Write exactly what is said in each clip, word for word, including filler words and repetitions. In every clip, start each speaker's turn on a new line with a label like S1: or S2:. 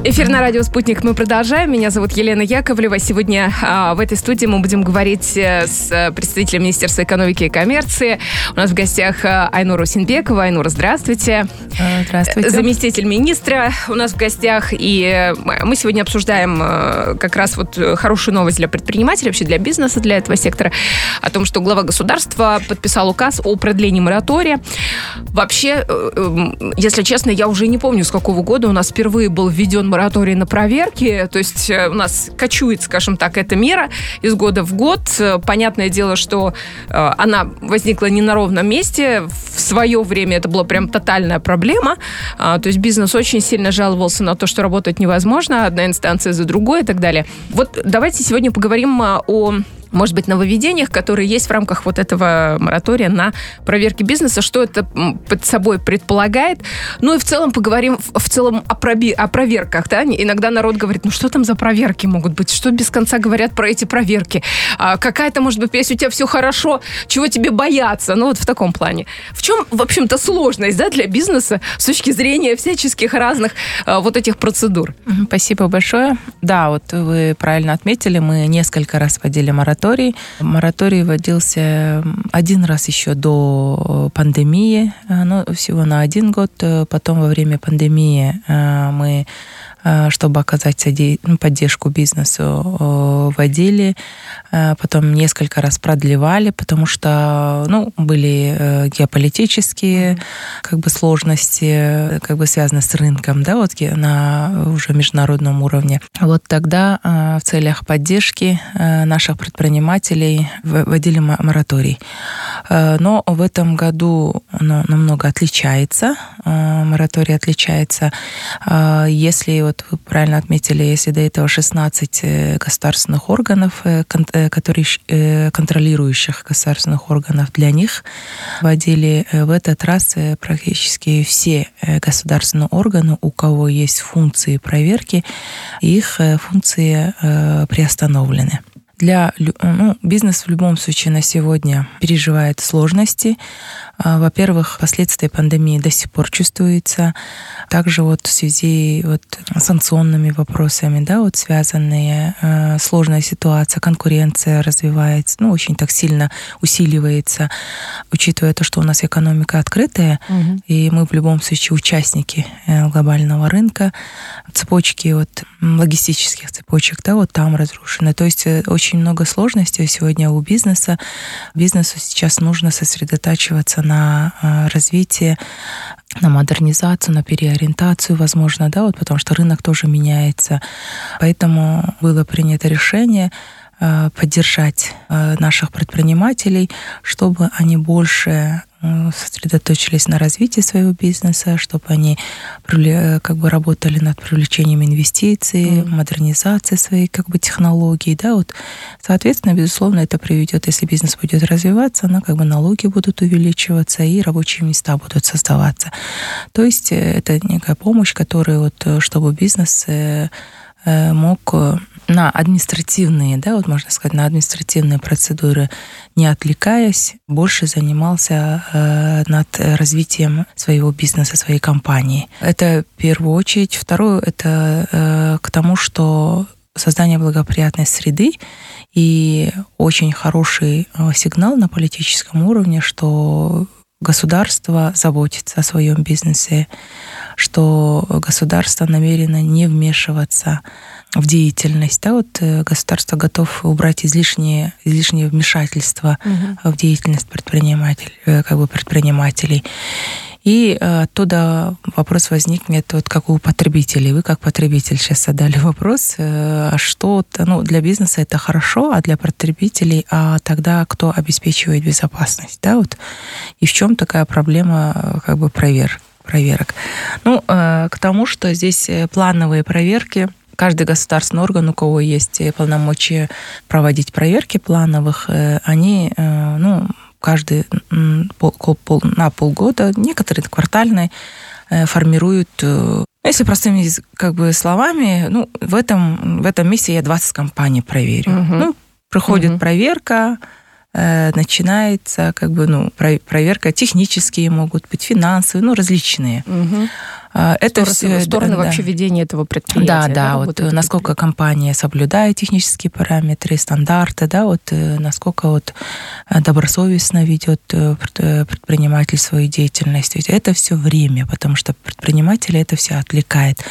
S1: Эфир на радио «Спутник» мы продолжаем. Меня зовут Елена Яковлева. Сегодня а, в этой студии мы будем говорить с представителем Министерства экономики и коммерции. У нас в гостях Айнура Усенбекова. Айнура, здравствуйте.
S2: Здравствуйте.
S1: Заместитель министра у нас в гостях. И мы сегодня обсуждаем как раз вот хорошую новость для предпринимателей, вообще для бизнеса, для этого сектора, о том, что глава государства подписал указ о продлении моратория. Вообще, если честно, я уже не помню, с какого года у нас впервые был введен мораторий на проверки, то есть у нас кочует, скажем так, эта мера из года в год. Понятное дело, что она возникла не на ровном месте. В свое время это была прям тотальная проблема. То есть бизнес очень сильно жаловался на то, что работать невозможно, одна инстанция за другой и так далее. Вот давайте сегодня поговорим о, может быть, нововведениях, которые есть в рамках вот этого моратория на проверки бизнеса, что это под собой предполагает. Ну и в целом поговорим в, в целом о, проби, о проверках. Да? Иногда народ говорит, ну что там за проверки могут быть? Что без конца говорят про эти проверки? А какая-то, может быть, если у тебя все хорошо, чего тебе бояться? Ну вот в таком плане. В чем, в общем-то, сложность, да, для бизнеса с точки зрения всяческих разных а, вот этих процедур?
S2: Спасибо большое. Да, вот вы правильно отметили, мы несколько раз вводили мораторий. Мораторий вводился один раз еще до пандемии, ну, всего на один год. Потом во время пандемии мы, чтобы оказать поддержку бизнесу, вводили. Потом несколько раз продлевали, потому что, ну, были геополитические как бы сложности, как бы связаны с рынком, да, вот на уже международном уровне. Вот тогда в целях поддержки наших предпринимателей вводили мораторий. Но в этом году оно намного отличается. Мораторий отличается. Если, вот вы правильно отметили, если до этого шестнадцать государственных органов, которые, контролирующих государственных органов, для них вводили, в этот раз практически все государственные органы, у кого есть функции проверки, их функции приостановлены. Для, ну, бизнес в любом случае на сегодня переживает сложности. Во-первых, последствия пандемии до сих пор чувствуются. Также вот в связи вот с санкционными вопросами, да, вот связанные, э, сложная ситуация, конкуренция развивается, ну, очень так сильно усиливается, учитывая то, что у нас экономика открытая, угу. и мы в любом случае участники глобального рынка, цепочки вот логистических цепочек, да, вот там разрушены. То есть очень много сложностей сегодня у бизнеса. Бизнесу сейчас нужно сосредотачиваться на развитие, на модернизацию, на переориентацию, возможно, да, вот потому что рынок тоже меняется. Поэтому было принято решение поддержать наших предпринимателей, чтобы они больше сосредоточились на развитии своего бизнеса, чтобы они как бы работали над привлечением инвестиций, mm. модернизацией своей как бы технологий, да, вот, соответственно, безусловно, это приведет, если бизнес будет развиваться, ну, как бы налоги будут увеличиваться и рабочие места будут создаваться. То есть это некая помощь, которая вот, чтобы бизнес мог на административные, да, вот можно сказать, на административные процедуры, не отвлекаясь, больше занимался э, над развитием своего бизнеса, своей компании. Это в первую очередь. Второе, это э, к тому, что создание благоприятной среды и очень хороший сигнал на политическом уровне, что государство заботится о своем бизнесе, что государство намерено не вмешиваться в деятельность. Да, вот государство готово убрать излишнее, излишнее вмешательство угу. в деятельность предпринимателей, как бы предпринимателей. И оттуда вопрос возникнет, вот как у потребителей. Вы как потребитель сейчас задали вопрос, а что, ну, для бизнеса это хорошо, а для потребителей, а тогда кто обеспечивает безопасность, да, вот. И в чем такая проблема, как бы, проверок? проверок. Ну, к тому, что здесь плановые проверки. Каждый государственный орган, у кого есть полномочия проводить проверки плановых, они, ну, каждый пол, пол, на полгода, некоторые квартальные, формируют, если простыми как бы словами, ну, в этом, в этом месяце я двадцать компаний проверю. Угу. Ну, проходит угу. проверка, начинается как бы, ну, проверка, технические могут быть, финансовые, ну, различные. Угу. Это
S1: все, стороны да, вообще ведения этого предприятия.
S2: Да, да, да вот насколько компания соблюдает технические параметры, стандарты, да, вот насколько вот добросовестно ведет предприниматель свою деятельность. Ведь это все время, потому что предпринимателя это все отвлекает.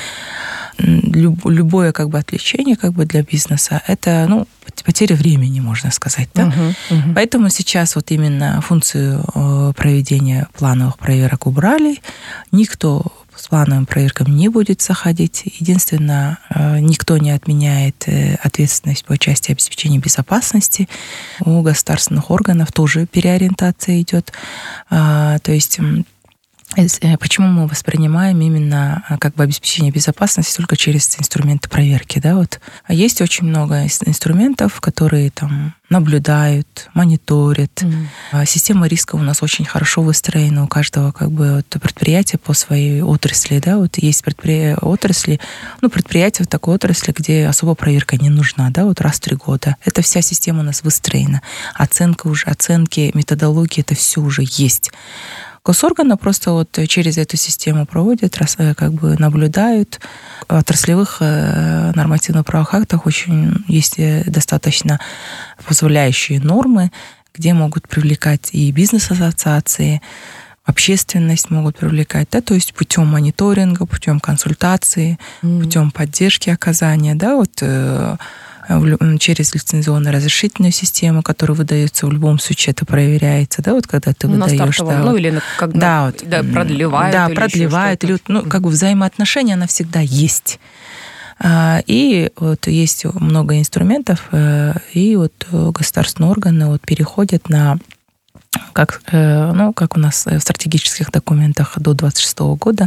S2: Любое как бы отвлечение как бы для бизнеса это, ну, потеря времени, можно сказать, да. Uh-huh, uh-huh. Поэтому сейчас вот именно функцию проведения плановых проверок убрали. Никто с плановым проверкам не будет заходить. Единственное, никто не отменяет ответственность по части обеспечения безопасности. У государственных органов тоже переориентация идет. То есть почему мы воспринимаем именно как бы обеспечение безопасности только через инструменты проверки, да, вот. Есть очень много инструментов, которые там наблюдают, мониторят. Mm. Система риска у нас очень хорошо выстроена у каждого как бы вот предприятия по своей отрасли, да, вот есть предприятия, отрасли, ну, предприятия в такой отрасли, где особо проверка не нужна, да, вот раз в три года. Это вся система у нас выстроена. Оценка уже, оценки, методологии, это все уже есть. Госорганы просто вот через эту систему проводят, как бы наблюдают. В отраслевых нормативно-правовых актах очень есть достаточно позволяющие нормы, где могут привлекать и бизнес-ассоциации, общественность могут привлекать, да, то есть путем мониторинга, путем консультации, mm. путем поддержки оказания, да, вот через лицензионно-разрешительную систему, которая выдается в любом случае, это проверяется, да, вот когда ты
S1: на
S2: выдаешь, да,
S1: ну
S2: вот,
S1: или когда
S2: да, вот,
S1: да, продлевают,
S2: да,
S1: или
S2: продлевают, или, ну, как бы взаимоотношения, она всегда есть. И вот есть много инструментов, и вот государственные органы вот переходят на как, ну, как у нас в стратегических документах до двадцать шестого года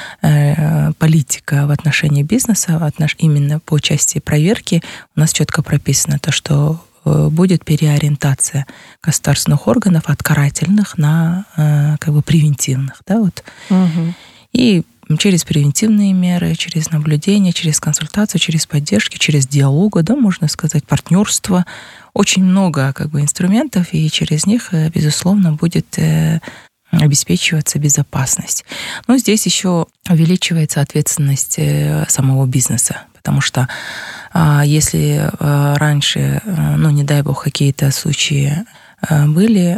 S2: политика в отношении бизнеса, именно по части проверки, у нас четко прописано то, что будет переориентация государственных органов от карательных на как бы превентивных, да, вот. Угу. И через превентивные меры, через наблюдение, через консультацию, через поддержку, через диалог, да, можно сказать, партнерство. Очень много как бы инструментов, и через них, безусловно, будет обеспечиваться безопасность. Но здесь еще увеличивается ответственность самого бизнеса, потому что если раньше, ну, не дай бог, какие-то случаи были,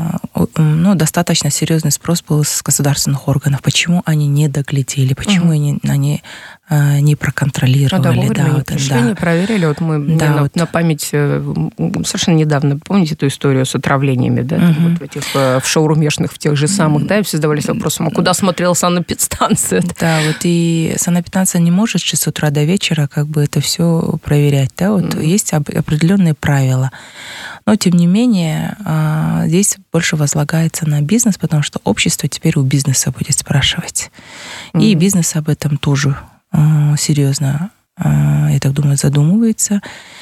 S2: ну, достаточно серьезный спрос был с государственных органов. Почему они не доглядели, почему угу. они, они не проконтролировали.
S1: Ну, да, вовремя
S2: да,
S1: не
S2: вот,
S1: пришли,
S2: да.
S1: не проверили. Вот мы
S2: да,
S1: на,
S2: вот.
S1: на память совершенно недавно, помните эту историю с отравлениями, да, угу. вот в этих в шаурмешных, в тех же самых, да, и все задавались вопросом, а куда смотрела санэпидстанция?
S2: Да, вот и санэпидстанция не может с утра до вечера как бы это все проверять, да, вот угу. есть определенные правила. Но, тем не менее, здесь больше возлагается на бизнес, потому что общество теперь у бизнеса будет спрашивать. Mm-hmm. И бизнес об этом тоже серьезно, я так думаю, задумывается.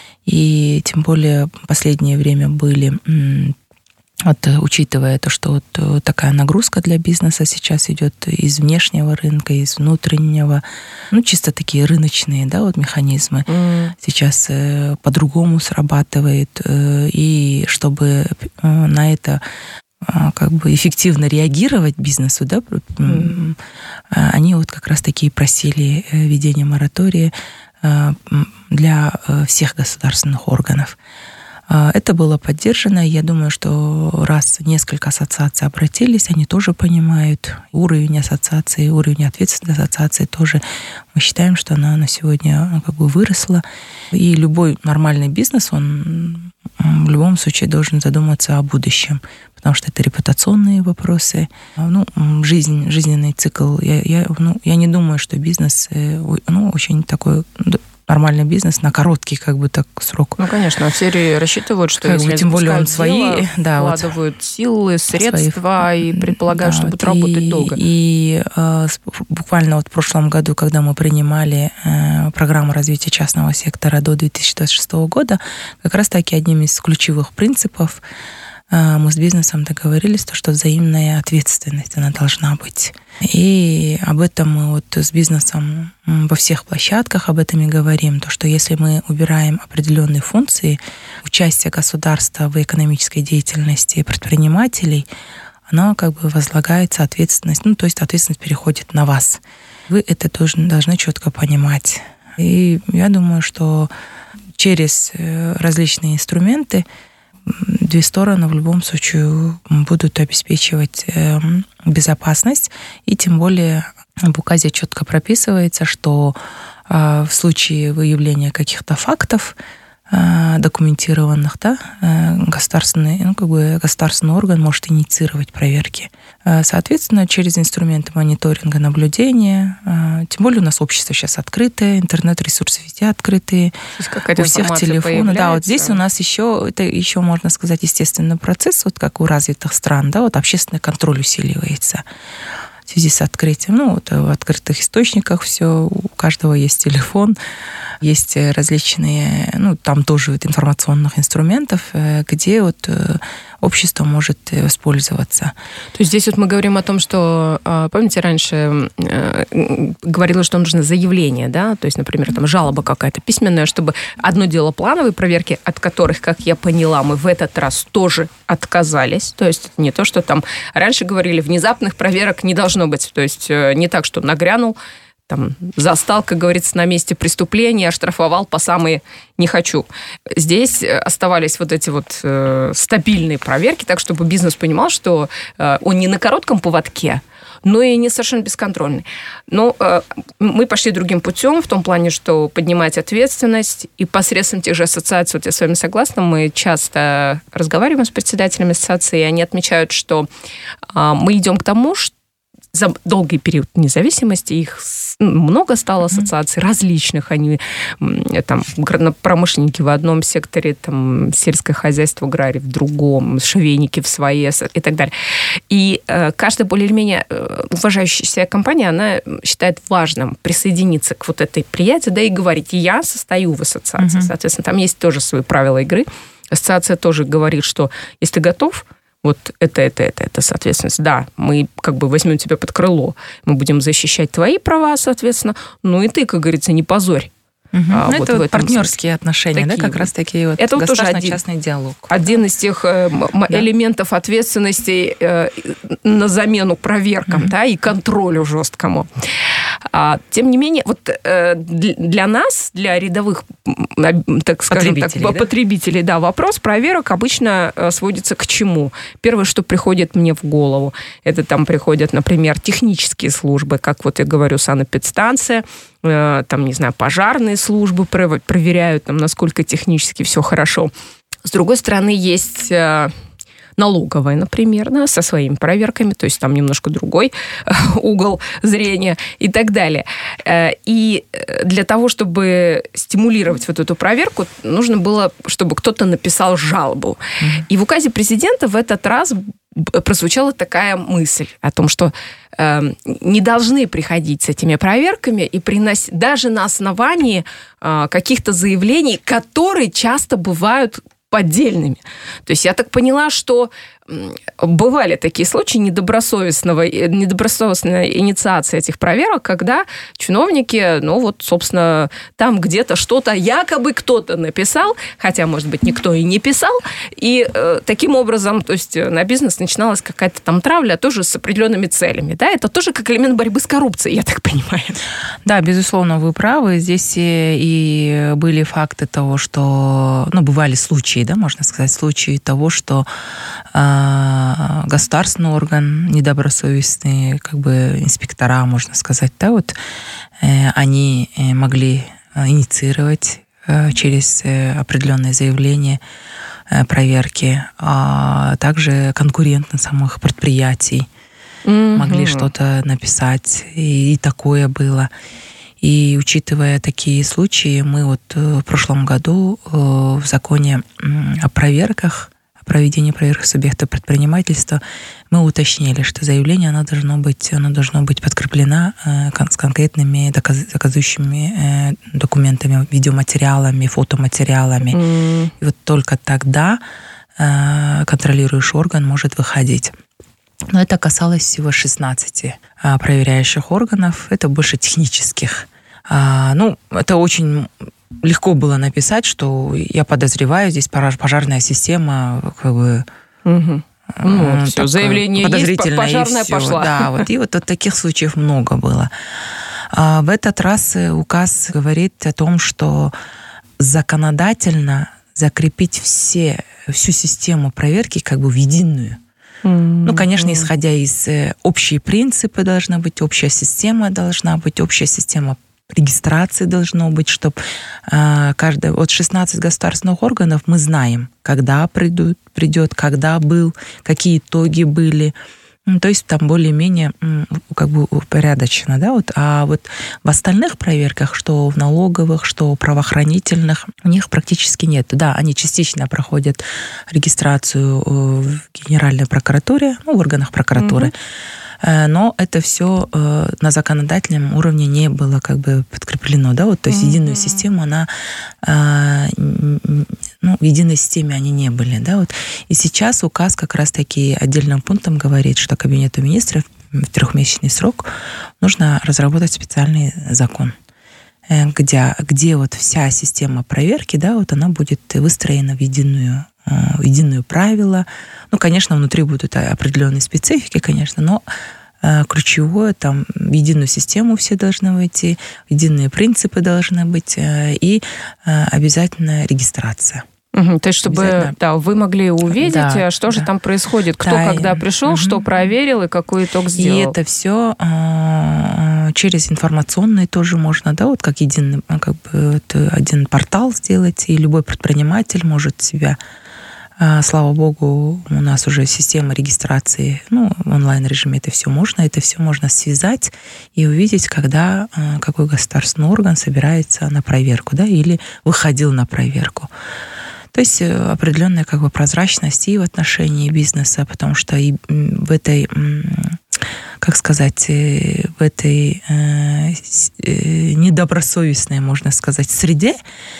S2: И тем более в последнее время были, вот, учитывая то, что вот такая нагрузка для бизнеса сейчас идет из внешнего рынка, из внутреннего, ну, чисто такие рыночные, да, вот механизмы mm. сейчас э, по-другому срабатывает, э, и чтобы э, на это э, как бы эффективно реагировать бизнесу, да, mm. э, они вот как раз-таки просили введение моратория э, для э, всех государственных органов. Это было поддержано. Я думаю, что раз несколько ассоциаций обратились, они тоже понимают уровень ассоциации, уровень ответственности ассоциации тоже. Мы считаем, что она на сегодня как бы выросла. И любой нормальный бизнес, он в любом случае должен задуматься о будущем, потому что это репутационные вопросы. Ну, жизнь, жизненный цикл. Я, я, ну, я не думаю, что бизнес, ну, очень такой... нормальный бизнес на короткий как бы так срок.
S1: Ну, конечно, в серии рассчитывают, что
S2: как
S1: если
S2: бы, тем более он свои,
S1: да, вкладывают вот, силы, средства свои, и предполагают, да, что вот будут работать
S2: и,
S1: долго.
S2: И э, буквально вот в прошлом году, когда мы принимали э, программу развития частного сектора до две тысячи двадцать шестого года, как раз таки одним из ключевых принципов мы с бизнесом договорились, что взаимная ответственность, она должна быть. И об этом мы вот с бизнесом во всех площадках об этом и говорим, то, что если мы убираем определенные функции, участие государства в экономической деятельности предпринимателей, оно как бы возлагается ответственность, ну, то есть ответственность переходит на вас. Вы это тоже должны четко понимать. И я думаю, что через различные инструменты две стороны в любом случае будут обеспечивать безопасность, и тем более в указе четко прописывается, что в случае выявления каких-то фактов документированных, да, государственный, ну, как бы государственный орган может инициировать проверки. Соответственно, через инструменты мониторинга, наблюдения, тем более у нас общество сейчас открытое, интернет-ресурсы везде открытые, у всех телефоны. Да, вот здесь у нас еще, это еще, можно сказать, естественный процесс, вот как у развитых стран, да, вот общественный контроль усиливается в связи с открытием. Ну, вот в открытых источниках все, у каждого есть телефон, есть различные, ну, там тоже вот информационных инструментов, где вот общество может воспользоваться.
S1: То есть здесь вот мы говорим о том, что, помните, раньше говорилось, что нужно заявление, да, то есть, например, там жалоба какая-то письменная, чтобы одно дело плановые проверки, от которых, как я поняла, мы в этот раз тоже отказались, то есть не то, что там раньше говорили, внезапных проверок не должно быть, то есть не так, что нагрянул, там, застал, как говорится, на месте преступления, оштрафовал по самые «не хочу». Здесь оставались вот эти вот э, стабильные проверки, так, чтобы бизнес понимал, что э, он не на коротком поводке, но и не совершенно бесконтрольный. Но э, мы пошли другим путем, в том плане, что поднимать ответственность, и посредством тех же ассоциаций, вот я с вами согласна, мы часто разговариваем с председателями ассоциации, и они отмечают, что э, мы идем к тому, что за долгий период независимости их много стало ассоциаций различных. Они там промышленники в одном секторе, там сельское хозяйство, аграрий в другом, швейники в своей и так далее. И э, каждая более-менее уважающая себя компания, она считает важным присоединиться к вот этой прияти, да, и говорить, я состою в ассоциации. Mm-hmm. Соответственно, там есть тоже свои правила игры. Ассоциация тоже говорит, что если ты готов, вот это, это, это, это, соответственно, да, мы как бы возьмем тебя под крыло, мы будем защищать твои права, соответственно, ну и ты, как говорится, не позорь.
S2: Угу. А, ну, вот это вот партнерские отношения, такие, да, как раз такие вот
S1: это
S2: государственно-частный диалог.
S1: Один из тех э, да. элементов ответственности э, на замену проверкам, угу. да, и контролю жесткому. А, тем не менее, вот э, для нас, для рядовых, так скажем потребителей, так, да? потребителей, да, вопрос проверок обычно сводится к чему? Первое, что приходит мне в голову, это там приходят, например, технические службы, как вот я говорю, санэпидстанция, э, там, не знаю, пожарные службы проверяют, там, насколько технически все хорошо. С другой стороны, есть э, налоговая, например, да, со своими проверками, то есть там немножко другой э, угол зрения и так далее. Э, и для того, чтобы стимулировать вот эту проверку, нужно было, чтобы кто-то написал жалобу. Mm-hmm. И в указе президента в этот раз прозвучала такая мысль о том, что э, не должны приходить с этими проверками и приносить даже на основании э, каких-то заявлений, которые часто бывают поддельными. То есть я так поняла, что бывали такие случаи недобросовестного, недобросовестной инициации этих проверок, когда чиновники, ну вот, собственно, там где-то что-то, якобы кто-то написал, хотя, может быть, никто и не писал, и э, таким образом, то есть на бизнес начиналась какая-то там травля, тоже с определенными целями, да, это тоже как элемент борьбы с коррупцией, я так понимаю.
S2: Да, безусловно, вы правы, здесь и были факты того, что, ну, бывали случаи, да, можно сказать, случаи того, что государственный орган, недобросовестные как бы инспектора, можно сказать, да, вот они могли инициировать через определенные заявления проверки, а также конкуренты самых предприятий mm-hmm. могли что-то написать, и такое было. И учитывая такие случаи, мы вот в прошлом году в законе о проверках, проведение проверок субъекта предпринимательства, мы уточнили, что заявление оно должно быть, оно должно быть подкреплено э, с конкретными доказ, доказующими э, документами, видеоматериалами, фотоматериалами. Mm. И вот только тогда э, контролирующий орган может выходить. Но это касалось всего шестнадцати э, проверяющих органов, это больше технических. А, ну, это очень легко было написать, что я подозреваю, здесь пожарная система как бы, угу.
S1: Ну, все, заявление есть, пожарная пошла.
S2: Да, вот, и вот, вот таких случаев много было. А в этот раз указ говорит о том, что законодательно закрепить все, всю систему проверки как бы в единую. Mm-hmm. Ну, конечно, исходя из общие принципы должна быть, общая система должна быть, общая система регистрации должно быть, чтобы э, каждый, вот шестнадцать государственных органов мы знаем, когда придут, придет, когда был, какие итоги были. Ну, то есть там более-менее как бы упорядочено, да, вот. А вот в остальных проверках, что в налоговых, что в правоохранительных, у них практически нет. Да, они частично проходят регистрацию в Генеральной прокуратуре, ну, в органах прокуратуры, mm-hmm. но это все на законодательном уровне не было как бы подкреплено, да, вот, то есть mm-hmm. единую систему, она, ну, в единой системе они не были, да, вот. И сейчас указ как раз-таки отдельным пунктом говорит, что Кабинету министров в трехмесячный срок нужно разработать специальный закон, где, где вот вся система проверки, да, вот она будет выстроена в единую, в единую правила. Ну, конечно, внутри будут определенные специфики, конечно, но ключевое, там, в единую систему все должны войти, единые принципы должны быть и обязательно регистрация.
S1: Угу, то есть, чтобы да, вы могли увидеть, да, что да. же там происходит, кто да, когда пришел, угу. что проверил и какой итог сделал.
S2: И это все э, через информационный тоже можно, да, вот как единый, как бы вот один портал сделать, и любой предприниматель может себя, э, слава богу, у нас уже система регистрации, ну, в онлайн-режиме это все можно, это все можно связать и увидеть, когда э, какой государственный орган собирается на проверку, да, или выходил на проверку. То есть определенная как бы прозрачность и в отношении бизнеса, потому что и в этой, как сказать, в этой недобросовестной, можно сказать, среде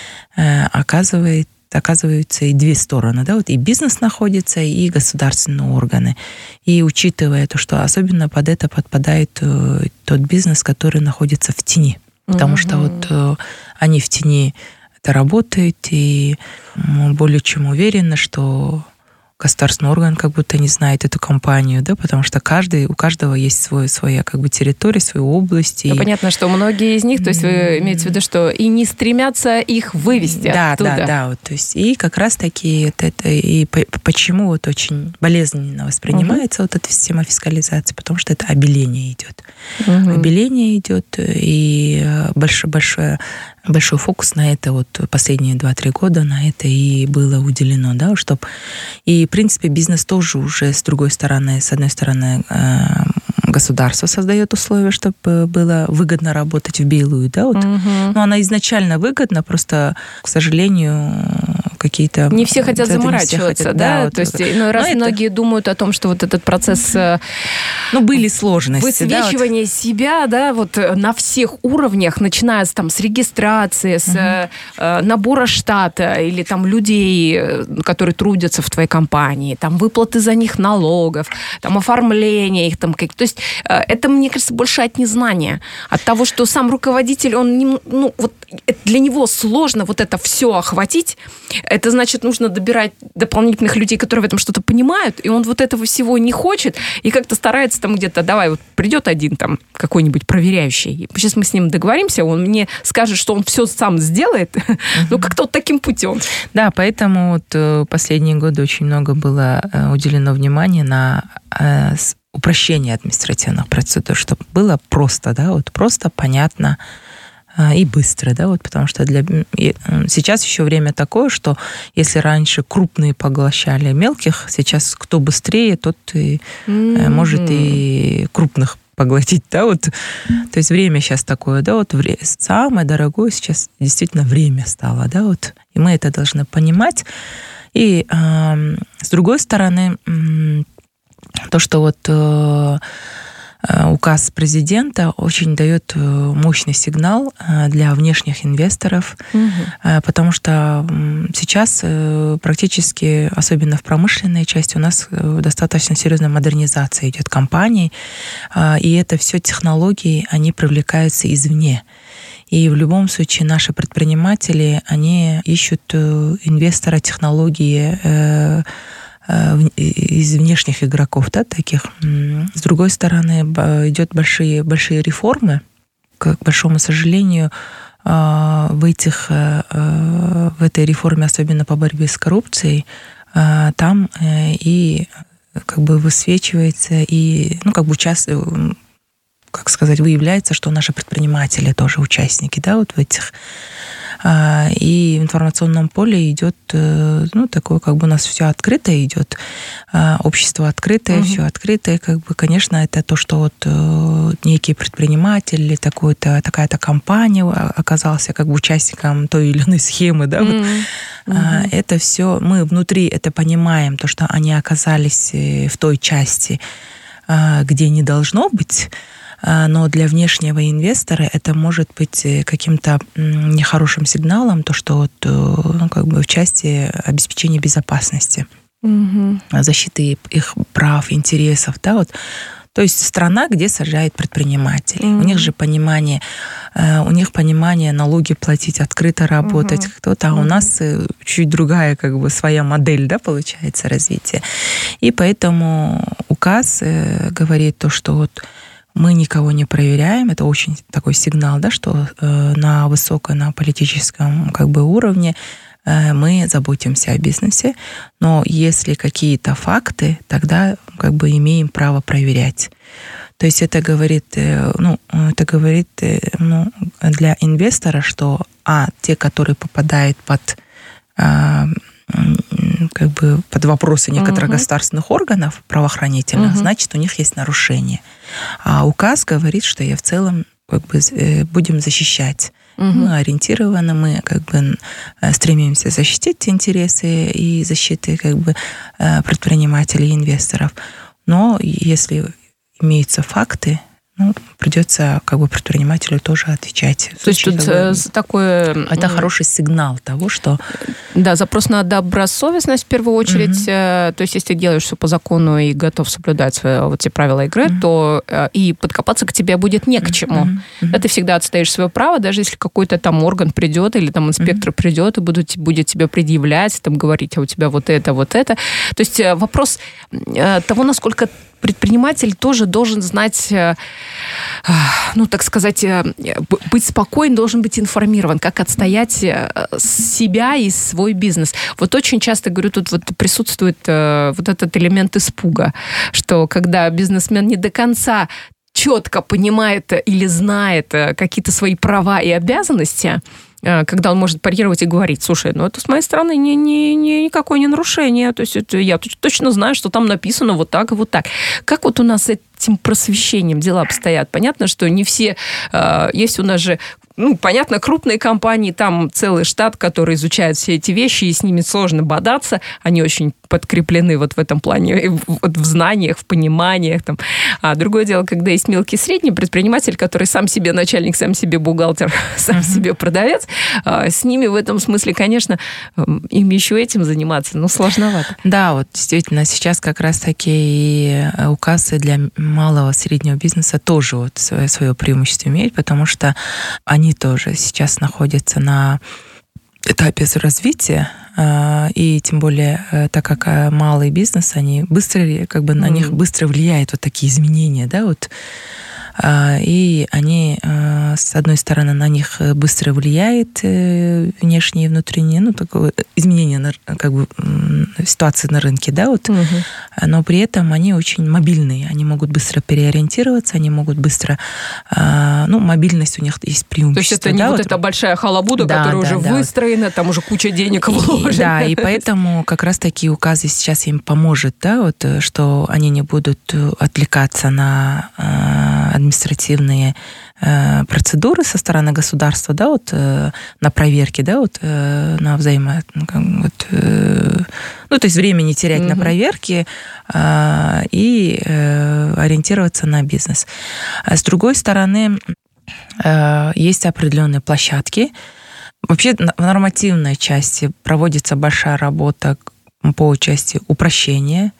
S2: оказывает, оказываются и две стороны, да, вот и бизнес находится, и государственные органы. И учитывая то, что особенно под это подпадает тот бизнес, который находится в тени, потому mm-hmm. что вот они в тени это работает, и мы более чем уверены, что государственный орган как будто не знает эту компанию, да, потому что каждый, у каждого есть свой, своя как бы территория, свою область.
S1: Ну,
S2: и...
S1: понятно, что многие из них, то есть вы имеете в виду, что и не стремятся их вывести
S2: да,
S1: оттуда.
S2: Да, да, вот, то есть и как раз-таки вот это, и почему вот очень болезненно воспринимается uh-huh. вот эта система фискализации, потому что это обеление идет. Uh-huh. Обеление идет, и большой-большой большой фокус на это вот последние два-три года на это и было уделено, да, чтобы и в принципе бизнес тоже уже с другой стороны, с одной стороны государство создает условия, чтобы было выгодно работать в белую, да, вот. Uh-huh. Но она изначально выгодна, просто, к сожалению, какие-то...
S1: Не все хотят заморачиваться, хотят, да? да вот, то есть, ну, раз многие это... думают о том, что вот этот процесс...
S2: Ну, были сложности.
S1: Высвечивание да, вот. себя, да, вот на всех уровнях, начиная с, там, с регистрации, с uh-huh. э, набора штата или там людей, которые трудятся в твоей компании, там выплаты за них налогов, там оформление их, там, как... то есть э, это, мне кажется, больше от незнания, от того, что сам руководитель, он, не, ну, вот для него сложно вот это все охватить. Это значит, нужно добирать дополнительных людей, которые в этом что-то понимают, и он вот этого всего не хочет, и как-то старается там где-то, давай, вот придет один там какой-нибудь проверяющий, сейчас мы с ним договоримся, он мне скажет, что он все сам сделает, uh-huh. ну, как-то вот таким путем.
S2: Да, поэтому вот последние годы очень много было уделено внимания на упрощение административных процедур, чтобы было просто, да, вот просто, понятно, и быстро, да, вот, потому что для... И сейчас еще время такое, что если раньше крупные поглощали мелких, сейчас кто быстрее, тот и mm-hmm. может и крупных поглотить, да, вот. То есть время сейчас такое, да, вот самое дорогое сейчас действительно время стало, да, вот. И мы это должны понимать. И э, с другой стороны, э, то, что вот э, указ президента очень дает мощный сигнал для внешних инвесторов, угу. потому что сейчас практически, особенно в промышленной части, у нас достаточно серьезная модернизация идет компаний, и это все технологии, они привлекаются извне. И в любом случае наши предприниматели, они ищут инвестора технологии, из внешних игроков, да, таких. С другой стороны, идет большие, большие реформы. К большому сожалению, в, этих, в этой реформе, особенно по борьбе с коррупцией, там и как бы высвечивается и, ну, как бы участвует, как сказать, выявляется, что наши предприниматели тоже участники, да, вот в этих. И в информационном поле идет, ну, такое, как бы у нас все открытое идет, общество открытое, угу. все открытое, как бы, конечно, это то, что вот некий предприниматель или такой-то, такая-то компания оказался как бы участником той или иной схемы, да, вот. Угу. Это все, мы внутри это понимаем, то, что они оказались в той части, где не должно быть. Но для внешнего инвестора это может быть каким-то нехорошим сигналом, то, что вот, ну, как бы в части обеспечения безопасности, угу. защиты их прав, интересов, да, вот. То есть страна, где сажают предпринимателей. Mm-hmm. У них же понимание, у них понимание налоги платить, открыто работать, mm-hmm. кто-то, а у нас чуть другая, как бы, своя модель, да, получается, развития. И поэтому указ говорит то, что вот мы никого не проверяем, это очень такой сигнал, да, что на высоком, на политическом, как бы, уровне мы заботимся о бизнесе, но если какие-то факты, тогда как бы имеем право проверять. То есть это говорит, ну, это говорит, ну, для инвестора, что а, те, которые попадают под, а, как бы под вопросы некоторых uh-huh. государственных органов правоохранительных, uh-huh. значит, у них есть нарушение. А указ говорит, что я в целом как бы будем защищать. Угу. Мы ориентированы, мы как бы стремимся защитить интересы и защиты как бы предпринимателей и инвесторов. Но если имеются факты, ну, придется как бы предпринимателю тоже отвечать.
S1: То есть тут как бы, такое...
S2: Это хороший сигнал того, что...
S1: Да, запрос на добросовестность в первую очередь. Mm-hmm. То есть если ты делаешь все по закону и готов соблюдать свои, вот, эти правила игры, mm-hmm. то и подкопаться к тебе будет не к чему. Mm-hmm. Да, ты всегда отстоишь свое право, даже если какой-то там орган придет или там инспектор mm-hmm. придет и будут, будет тебе предъявлять, там, говорить, а у тебя вот это, вот это. То есть вопрос того, насколько предприниматель тоже должен знать, ну, так сказать, быть спокоен, должен быть информирован, как отстоять себя и свой бизнес. Вот очень часто, говорю, тут вот присутствует вот этот элемент испуга, что когда бизнесмен не до конца четко понимает или знает какие-то свои права и обязанности, когда он может парировать и говорить, слушай, ну это с моей стороны не, не, не, никакое не нарушение, то есть это я точно знаю, что там написано вот так и вот так. Как вот у нас с этим просвещением дела обстоят? Понятно, что не все, есть у нас же, ну, понятно, крупные компании, там целый штат, который изучает все эти вещи, и с ними сложно бодаться, они очень подкреплены вот в этом плане, вот в знаниях, в пониманиях. Там. А другое дело, когда есть мелкий и средний предприниматель, который сам себе начальник, сам себе бухгалтер, сам uh-huh. себе продавец, с ними в этом смысле, конечно, им еще этим заниматься, но сложновато.
S2: Да, вот действительно, сейчас как раз такие указы для малого и среднего бизнеса тоже вот свое, свое преимущество имеют, потому что они тоже сейчас находятся на этапе развития, и тем более, так как малый бизнес, они быстро, как бы на mm. них быстро влияют вот такие изменения, да, вот. И они, с одной стороны, на них быстро влияет внешние и внутренние, ну, такое изменение как бы ситуации на рынке, да, вот. Угу. Но при этом они очень мобильные, они могут быстро переориентироваться, они могут быстро, ну, мобильность у них есть преимущество.
S1: То есть это не
S2: да,
S1: вот,
S2: вот
S1: эта большая халабуда, да, которая да, уже да, выстроена, вот. Там уже куча денег вложена.
S2: Да, и поэтому как раз такие указы сейчас им поможет, да, вот, что они не будут отвлекаться на административные э, процедуры со стороны государства, да, вот, э, на проверки, да, вот, э, на взаимо... Вот, э, ну, то есть время не терять mm-hmm. на проверки э, и э, ориентироваться на бизнес. А с другой стороны, э, есть определенные площадки. Вообще в нормативной части проводится большая работа по части упрощения,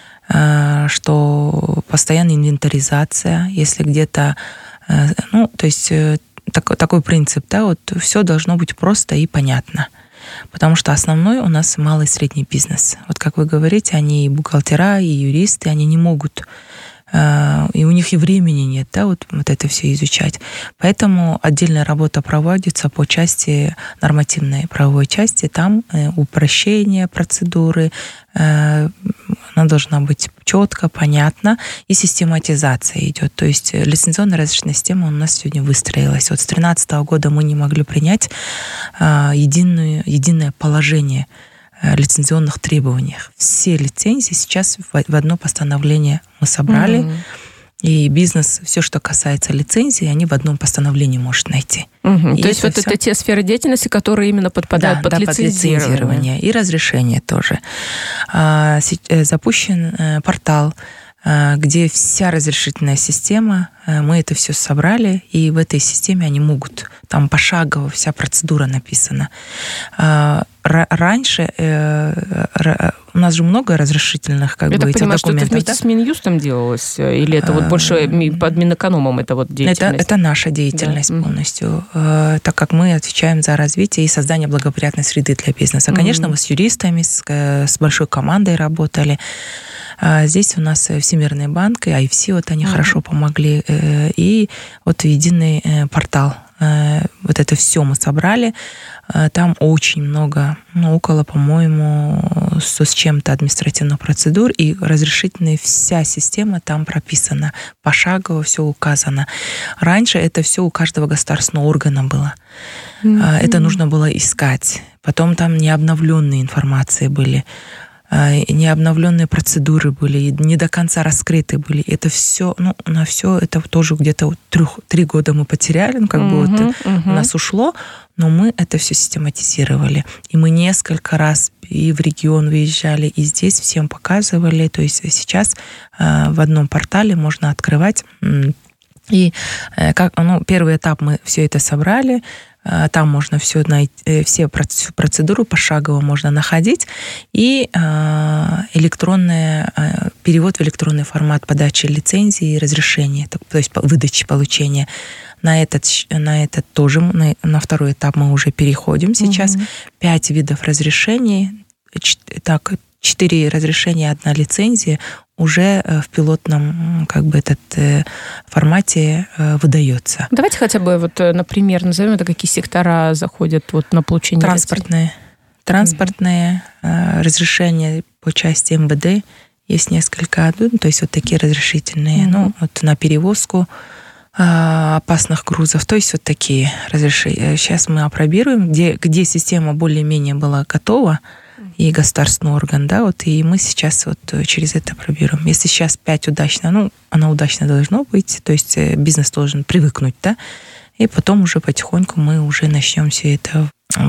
S2: что постоянная инвентаризация, если где-то, ну, то есть так, такой принцип, да, вот все должно быть просто и понятно. потому что основной у нас малый и средний бизнес. Вот как вы говорите, они и бухгалтера, и юристы, они не могут, и у них и времени нет, да, вот, вот это все изучать. Поэтому отдельная работа проводится по части нормативной правовой части, там упрощение процедуры, она должна быть четко, понятно, и систематизация идет. То есть лицензионная разрешительная система у нас сегодня выстроилась. Вот с две тысячи тринадцатого года мы не могли принять единую, единое положение лицензионных требованиях. Все лицензии сейчас в одно постановление мы собрали, mm-hmm. и бизнес, все, что касается лицензии, они в одном постановлении может найти.
S1: Mm-hmm. То есть вот все... это те сферы деятельности, которые именно подпадают да, под,
S2: да,
S1: лицензирование.
S2: под лицензирование. И разрешение тоже. Запущен портал, где вся разрешительная система, мы это все собрали, и в этой системе они могут, там пошагово вся процедура написана. Раньше у нас же много разрешительных как
S1: Я
S2: бы,
S1: так
S2: этих
S1: понимаю,
S2: документов.
S1: Что это вместе
S2: да?
S1: с Минюстом делалось? Или это вот больше под Минэкономом это вот деятельность?
S2: Это, это наша деятельность да. полностью, mm-hmm. так как мы отвечаем за развитие и создание благоприятной среды для бизнеса. Конечно, mm-hmm. мы с юристами, с, с большой командой работали. Здесь у нас Всемирный банк и ай эф си, вот они mm-hmm. хорошо помогли. И вот единый портал. Вот это все мы собрали. Там очень много, ну, около, по-моему, сто с чем-то административных процедур, и разрешительная вся система там прописана. Пошагово все указано. Раньше это все у каждого государственного органа было. Mm-hmm. Это нужно было искать. Потом там необновленные информации были. Необновленные процедуры были, не до конца раскрыты были. Это все, ну, на все это тоже где-то трех, три года мы потеряли, ну, как uh-huh, бы вот uh-huh. у нас ушло, но мы это все систематизировали. И мы несколько раз и в регион выезжали, и здесь всем показывали. То есть сейчас в одном портале можно открывать. И как, ну, первый этап мы все это собрали. Там можно все найти, все процедуры пошагово можно находить. И электронный перевод в электронный формат подачи лицензии и разрешения, то есть выдачи, получения. На этот, на этот тоже, на, на второй этап мы уже переходим сейчас. Mm-hmm. Пять видов разрешений. Так, четыре разрешения, одна лицензия уже в пилотном как бы этот формате выдается.
S1: Давайте хотя бы вот, например, назовем это, какие сектора заходят вот на получение
S2: транспортные, лицензии. Транспортные mm-hmm. разрешения по части эм вэ дэ есть несколько, ну, то есть вот такие разрешительные, mm-hmm. ну вот на перевозку опасных грузов, то есть вот такие разрешения. Сейчас мы опробируем, где, где система более-менее была готова, и государственный орган, да, вот, и мы сейчас вот через это пробируем. Если сейчас пять удачно, ну, оно удачно должно быть, то есть бизнес должен привыкнуть, да, и потом уже потихоньку мы уже начнем все это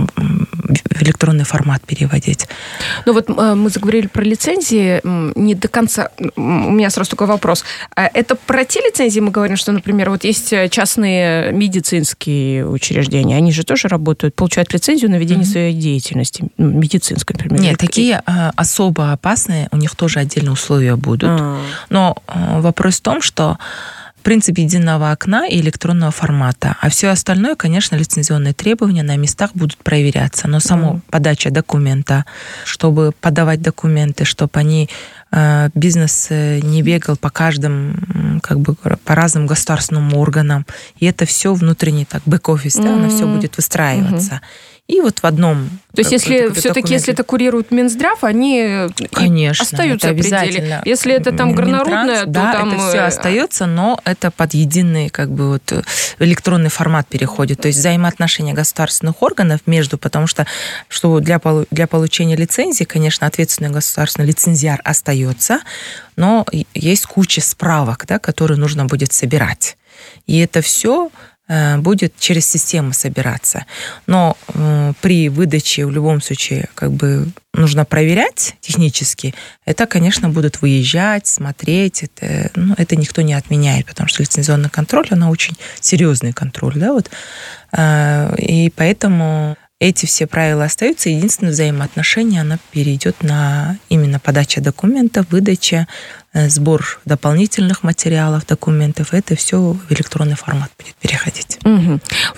S2: в электронный формат переводить.
S1: Ну вот мы заговорили про лицензии, не до конца, у меня сразу такой вопрос. Это про те лицензии мы говорим, что, например, вот есть частные медицинские учреждения, они же тоже работают, получают лицензию на ведение mm-hmm. своей деятельности, медицинской, например.
S2: Нет, такие особо опасные, у них тоже отдельные условия будут. А. Но вопрос в том, что принцип единого окна и электронного формата. А все остальное, конечно, лицензионные требования на местах будут проверяться. Но само mm. подача документа, чтобы подавать документы, чтобы они бизнес не бегал по каждым, как бы по разным государственным органам. И это все внутренний так бэк-офис, mm. да, оно все будет выстраиваться. Mm-hmm. И вот в одном...
S1: То есть, если все-таки, если это курирует Минздрав, они
S2: конечно,
S1: остаются в пределе. Если это там горнорудное, то
S2: да,
S1: там...
S2: это все остается, но это под единый как бы вот электронный формат переходит. То есть взаимоотношения государственных органов между, потому что, что для, для получения лицензии, конечно, ответственный государственный лицензиар остается, но есть куча справок, да, которые нужно будет собирать. И это все будет через систему собираться. Но э, при выдаче в любом случае как бы нужно проверять технически. Это, конечно, будут выезжать, смотреть. Это, ну, это никто не отменяет, потому что лицензионный контроль, он очень серьезный контроль. Да, вот. э, и поэтому эти все правила остаются. Единственное взаимоотношение, оно перейдет на именно подача документов, выдача, сбор дополнительных материалов, документов. Это все в электронный формат будет переходить.
S1: Угу. Вот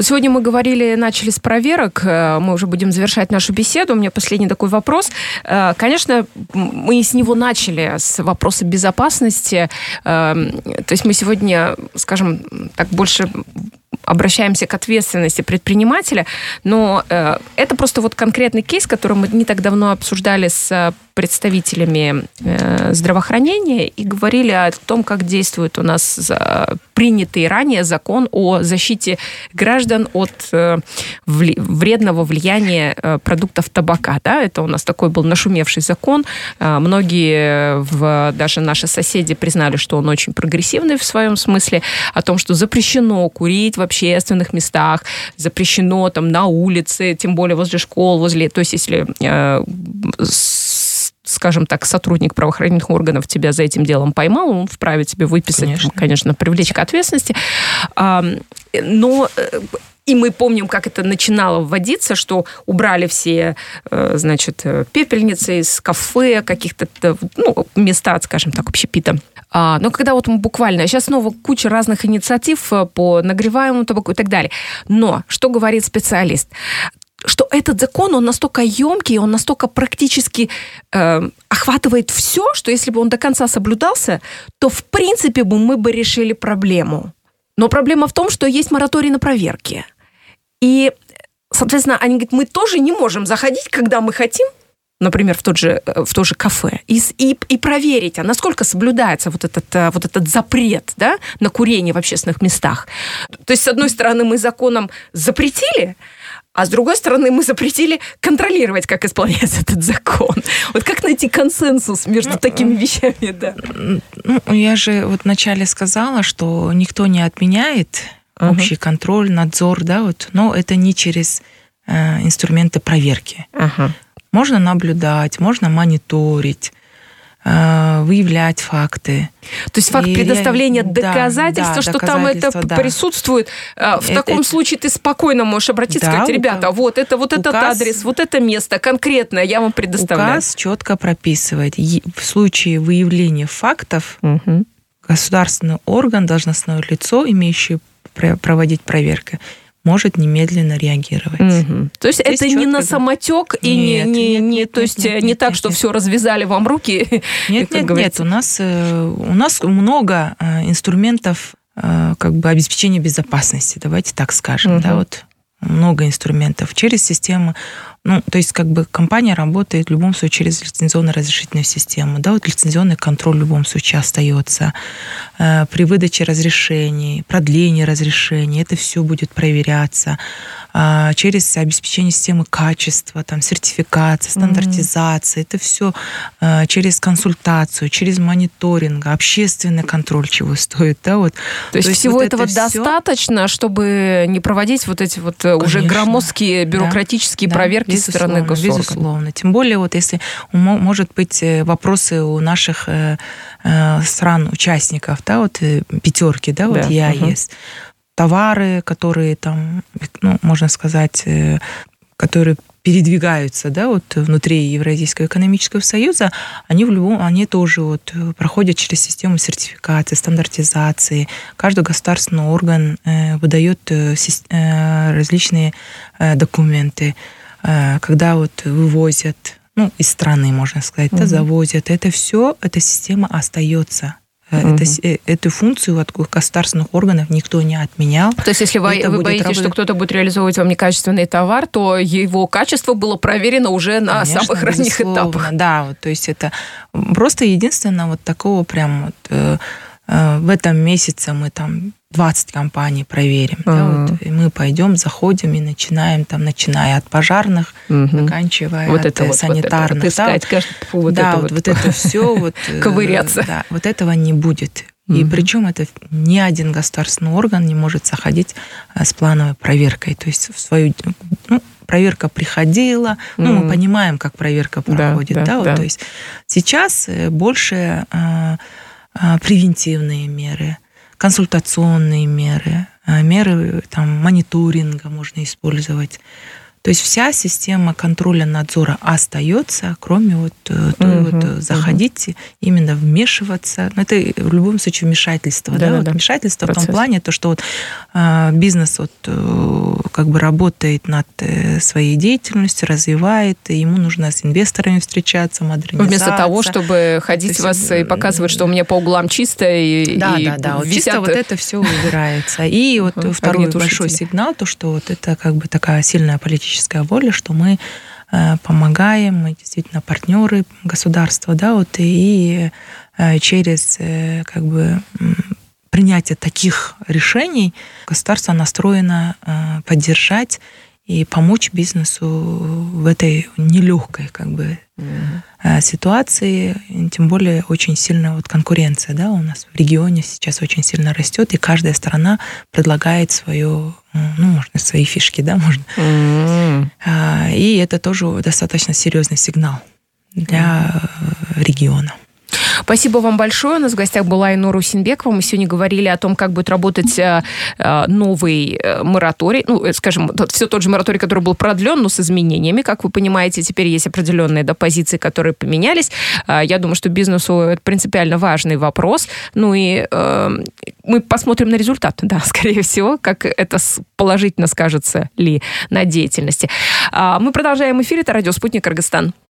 S1: Сегодня мы говорили, начали с проверок, мы уже будем завершать нашу беседу. У меня последний такой вопрос. Конечно, мы с него начали, с вопроса безопасности. То есть мы сегодня, скажем так, больше обращаемся к ответственности предпринимателя, но э, это просто вот конкретный кейс, который мы не так давно обсуждали с представителями э, здравоохранения и говорили о том, как действует у нас за, принятый ранее закон о защите граждан от э, вли, вредного влияния э, продуктов табака. Да? Это у нас такой был нашумевший закон. Э, многие, в, даже наши соседи, признали, что он очень прогрессивный в своем смысле, о том, что запрещено курить в общественных местах, запрещено там на улице, тем более возле школ, возле... То есть если... Э, с, скажем так, сотрудник правоохранительных органов тебя за этим делом поймал, он вправе тебе выписать, конечно, конечно привлечь к ответственности. А, но... И мы помним, как это начинало вводиться, что убрали все, значит, пепельницы из кафе, каких-то, ну, места, скажем так, общепита. А, но когда вот мы буквально... Сейчас снова куча разных инициатив по нагреваемому табаку и так далее. Но что говорит специалист? Что этот закон, он настолько емкий, он настолько практически э, охватывает все, что если бы он до конца соблюдался, то, в принципе, бы мы бы решили проблему. Но проблема в том, что есть мораторий на проверки. И, соответственно, они говорят, мы тоже не можем заходить, когда мы хотим, например, в тот же, в то же кафе, и, и, и проверить, а насколько соблюдается вот этот, вот этот запрет, да, на курение в общественных местах. То есть, с одной стороны, мы законом запретили, а с другой стороны, мы запретили контролировать, как исполняется этот закон. Вот как найти консенсус между ну, такими вещами, да?
S2: Ну, я же вот вначале сказала, что никто не отменяет uh-huh. общий контроль, надзор, да, вот, но это не через э, инструменты проверки. Uh-huh. Можно наблюдать, можно мониторить, выявлять факты.
S1: То есть факт и предоставления я... доказательства, да, что доказательства, там это да. присутствует. В это, таком это... случае ты спокойно можешь обратиться да, и сказать, ребята, указ... вот это вот указ... этот адрес, вот это место конкретное я вам предоставляю.
S2: Указ четко прописывает. В случае выявления фактов угу. государственный орган, должностное лицо, имеющее проводить проверку, может немедленно реагировать.
S1: Угу. То есть здесь это не на самотек и нет, не, не, нет, не, нет, то есть нет, не нет, так, нет, что нет. все развязали вам руки.
S2: Нет, нет, нет. У нас у нас много инструментов как бы обеспечения безопасности. Давайте так скажем, угу. да, вот много инструментов через систему. Ну, то есть, как бы компания работает в любом случае через лицензионно-разрешительную систему. Да, вот лицензионный контроль в любом случае остается. Э, при выдаче разрешений, продлении разрешений, это все будет проверяться. Э, через обеспечение системы качества, там, сертификации, стандартизации. Mm-hmm. Это все э, через консультацию, через мониторинг, общественный контроль, чего стоит. Да, вот.
S1: То, то есть, всего вот этого это достаточно, все... чтобы не проводить вот эти вот Конечно. уже громоздкие бюрократические да, проверки да. со стороны госоргана.
S2: Безусловно. Тем более, вот если может быть вопросы у наших э, э, стран-участников, да, вот пятерки, да, вот да. ЕАЭС, угу. товары, которые там, ну, можно сказать, э, которые передвигаются, да, вот внутри Евразийского экономического союза, они в любом, они тоже вот проходят через систему сертификации, стандартизации. Каждый государственный орган э, выдает э, различные э, документы, э, когда вот вывозят, ну, из страны, можно сказать, угу. да, завозят. Это все, эта система остается. Угу. Это, эту функцию от государственных органов никто не отменял.
S1: То есть, если вы, вы боитесь, работать... что кто-то будет реализовывать вам некачественный товар, то его качество было проверено уже на Конечно, самых ранних этапах.
S2: Да, вот, то есть это просто единственное вот такого прям вот э, э, в этом месяце мы там двадцать компаний проверим. Uh-huh. Да, вот, и мы пойдем, заходим и начинаем, там, начиная от пожарных, uh-huh. заканчивая
S1: вот
S2: от
S1: это
S2: санитарных.
S1: Вот это вот, искать,
S2: да,
S1: кажется, вот
S2: да,
S1: это
S2: вот,
S1: вот,
S2: вот это все. Вот,
S1: ковыряться.
S2: Да, вот этого не будет. И uh-huh. причем это ни один государственный орган не может заходить с плановой проверкой. То есть в свою... Ну, проверка приходила, ну, mm. мы понимаем, как проверка проходит. Да, да, да, вот, да. То есть сейчас больше а, а, превентивные меры, консультационные меры, меры там, мониторинга можно использовать. То есть вся система контроля, надзора остается, кроме вот той uh-huh, вот заходить, uh-huh. именно вмешиваться. Но это в любом случае вмешательство. Да, да? Да. Вот вмешательство Процесс. В том плане, то, что вот, бизнес вот, как бы работает над своей деятельностью, развивает, и ему нужно с инвесторами встречаться, модернизация.
S1: Вместо того, чтобы ходить вас все... и показывать, что у меня по углам чисто, и,
S2: да,
S1: и
S2: да, да, вот
S1: висят...
S2: чисто вот это все убирается. И вот второй большой сигнал, то, что вот это как бы такая сильная политическая воля, что мы помогаем, мы действительно партнеры государства, да, вот, и через как бы принятие таких решений государство настроено поддержать и помочь бизнесу в этой нелегкой как бы mm-hmm. ситуации, тем более очень сильная вот конкуренция, да, у нас в регионе сейчас очень сильно растет, и каждая страна предлагает свое, ну, можно свои фишки, да, можно. Mm-hmm. И это тоже достаточно серьезный сигнал для mm-hmm. региона.
S1: Спасибо вам большое. У нас в гостях была Айнур Усенбекова. Мы сегодня говорили о том, как будет работать новый мораторий. Ну, скажем, все тот же мораторий, который был продлен, но с изменениями. Как вы понимаете, теперь есть определенные, да, позиции, которые поменялись. Я думаю, что бизнесу это принципиально важный вопрос. Ну и э, мы посмотрим на результат, да, скорее всего, как это положительно скажется ли на деятельности. Мы продолжаем эфир. Это радио «Спутник», Кыргызстан.